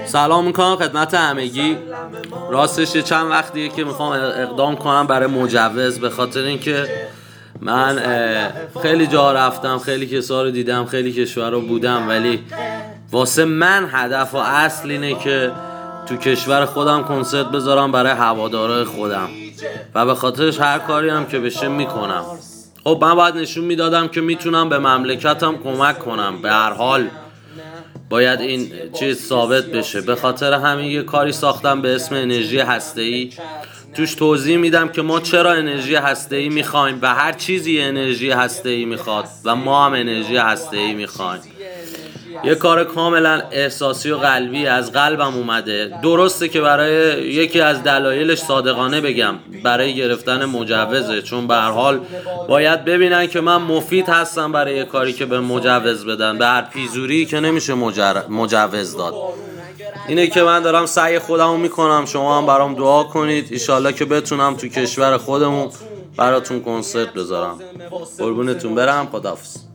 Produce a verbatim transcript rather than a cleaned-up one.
سلام میکنم خدمت همگی. راستش چند وقتیه که میخوام اقدام کنم برای مجوز، به خاطر اینکه من خیلی جا رفتم، خیلی کسا رو دیدم، خیلی کشور رو بودم، ولی واسه من هدف و اصل اینه که تو کشور خودم کنسرت بذارم برای هوادارهای خودم و به خاطرش هر کاری هم که بشه میکنم. خب من باید نشون میدادم که میتونم به مملکتم کمک کنم. به هر حال باید این چیز ثابت بشه. به خاطر همین یه کاری ساختم به اسم انرژی هسته‌ای. توش توضیح میدم که ما چرا انرژی هسته‌ای میخوایم و هر چیزی انرژی هسته‌ای میخواد و ما هم انرژی هسته‌ای میخوایم. یه کار کاملا احساسی و قلبی از قلبم اومده. درسته که برای یکی از دلایلش صادقانه بگم برای گرفتن مجوزه، چون به هر حال باید ببینن که من مفید هستم برای یه کاری که به مجوز بدن. به هر پیزوری که نمیشه مجر... مجوز داد. اینه که من دارم سعی خودمو میکنم، شما هم برام دعا کنید ایشالله که بتونم تو کشور خودمون براتون کنسرت بذارم. قربونتون برم. خداحافظ.